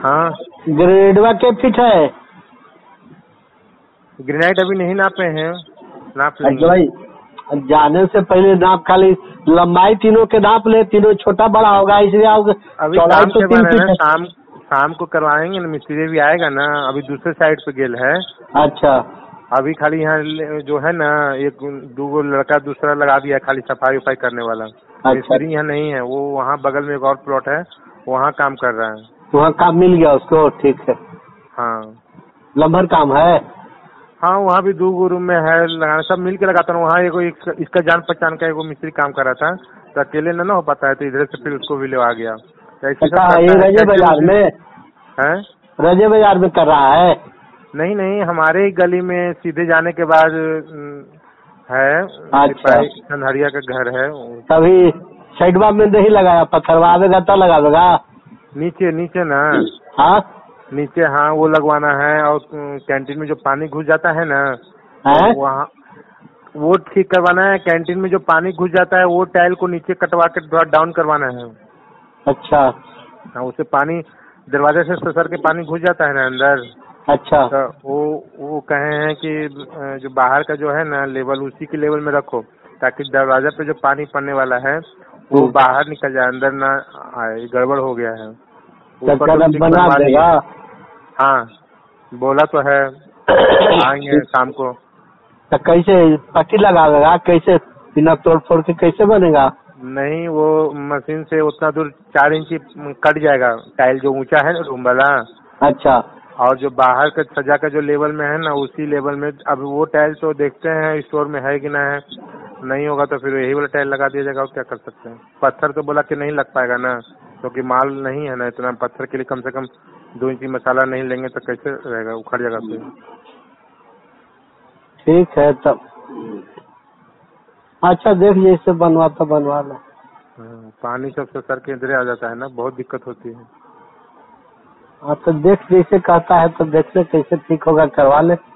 हाँ ग्रेडवा के फीट है? ग्रेनाइट अभी नहीं नापे हैं, नाप अच्छा लेंगे। भाई, जाने से पहले नाप, खाली लंबाई तीनों के नाप ले, तीनों छोटा बड़ा होगा इसलिए आओगे। अभी चौड़ाई काम तो के 3 बारे फीट में है। शाम को करवाएंगे ना, मिस्त्री भी आएगा ना, अभी दूसरे साइड पे गेल है। अच्छा अभी खाली यहाँ जो है ना, एक दो लड़का दूसरा लगा दिया है, खाली सफाई वफाई करने वाला। अच्छा, मिस्त्री यहाँ नहीं है, वो वहाँ बगल में एक और प्लॉट है, वहाँ काम कर रहा है। वहाँ काम मिल गया उसको? ठीक है। हाँ लंबर काम है? हाँ, वहाँ भी 2 रूम में है लगाना, सब मिल के लगाता हूँ। वहाँ इसका जान पहचान का एगो मिस्त्री काम कर रहा था, तो अकेले ना हो पाता है, तो इधर से फिर उसको भी ले आ गया। तो ऐसे सब अच्छा, ये करता है। रजे बाजार में है? रजे बाजार में कर रहा है? नहीं नहीं, हमारे ही गली में सीधे जाने के बाद है। अच्छा, सिपाही का घर है। तभी साइडवा में नहीं लगाया, पत्थरवा आवेगा तो लगावेगा। नीचे नीचे ना, हाँ नीचे, हाँ वो लगवाना है। और कैंटीन में जो पानी घुस जाता है ना, है? तो वहाँ वो ठीक करवाना है। कैंटीन में जो पानी घुस जाता है, वो टाइल को नीचे कटवा के थोड़ा डाउन करवाना है। अच्छा हाँ, उससे पानी दरवाजे से ससर के पानी घुस जाता है ना अंदर। अच्छा तो वो कहे हैं कि जो बाहर का जो है ना लेवल, उसी के लेवल में रखो, ताकि दरवाजा पे जो पानी पड़ने वाला है वो बाहर निकल जाए, अंदर ना आए। गड़बड़ हो गया है। ऊपर तो ठीक बना बनवा लिए। देगा? हाँ, बोला तो है, आएंगे शाम को। तो कैसे पट्टी लगावेगा? कैसे बिना तोड़ फोड़ के कैसे बनेगा? नहीं, वो मशीन से उतना दूर 4 इंची कट जाएगा टाइल, जो ऊंचा है ना रूम वाला। अच्छा, और जो बाहर का सजा का जो लेवल में है ना, उसी लेवल में। अब वो टाइल तो देखते हैं स्टोर में है कि ना है। नहीं होगा तो फिर यही वाला टाइल लगा दिया जाएगा। और क्या कर सकते हैं। पत्थर तो बोला कि नहीं लग पाएगा ना, क्योंकि माल नहीं है ना इतना। पत्थर के लिए कम से कम 2 इंची मसाला नहीं लेंगे तो कैसे रहेगा, उखड़ जाएगा फिर। ठीक है तब। अच्छा, देख जैसे बनवाता बनवा लो। पानी सबसे सर के इधर आ जाता है ना, बहुत दिक्कत होती है। हाँ, तो देख जैसे कहता है तो देख ले कैसे ठीक होगा, करवा ले।